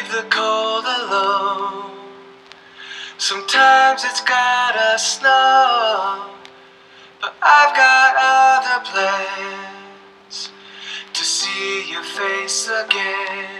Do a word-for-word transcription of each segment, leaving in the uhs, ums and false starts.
the cold alone. Sometimes it's gotta snow, but I've got other plans to see your face again.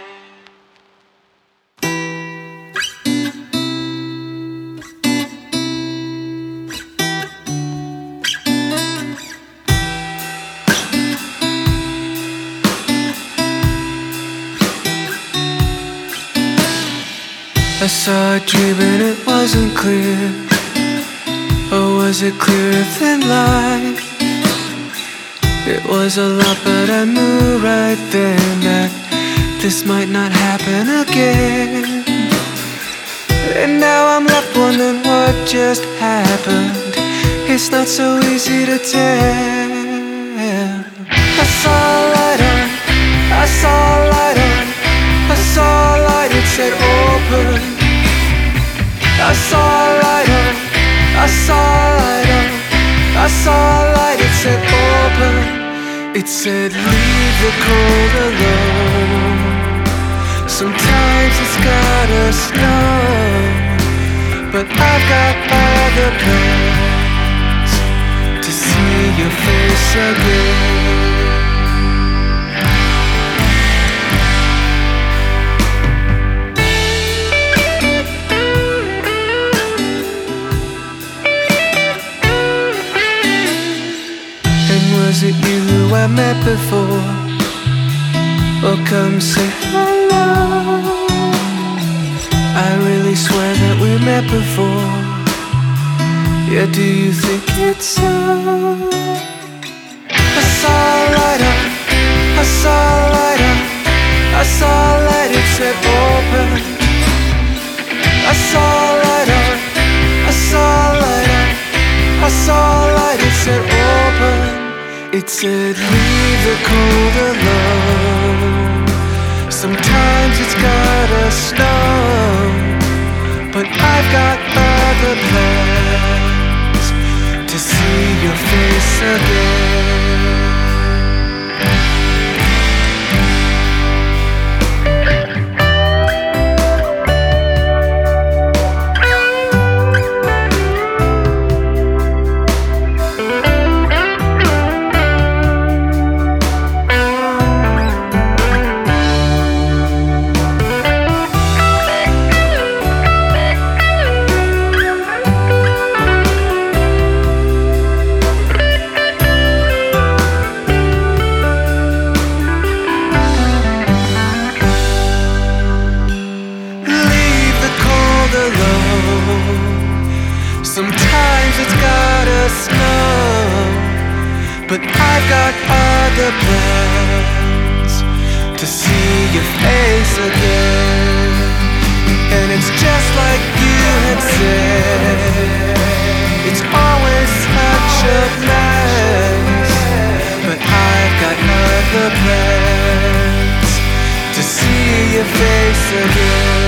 I saw a dream and it wasn't clear, or was it clearer than light? It was a lot, but I knew right then that this might not happen again. And now I'm left wondering what just happened. It's not so easy to tell. I saw a light on, I saw a light on, I saw a light, it said open. I saw a light on, I saw a light on, I saw a light, it said open. It said leave the cold alone. Sometimes it's gotta snow, but I've got other plans to see your face again. Was it you who I met before? Oh, come say hello. I really swear that we met before. Yeah, do you think it's so? I saw a light on, I saw a light on, I saw a light, it said open. I saw a light on, I saw a light on, I saw a light, it said open. It said leave the cold alone. Sometimes it's gotta snow, but I've got other plans to see your face again. Sometimes it's gotta snow, but I've got other plans to see your face again. And it's just like you had said, it's always such a mess, but I've got other plans to see your face again.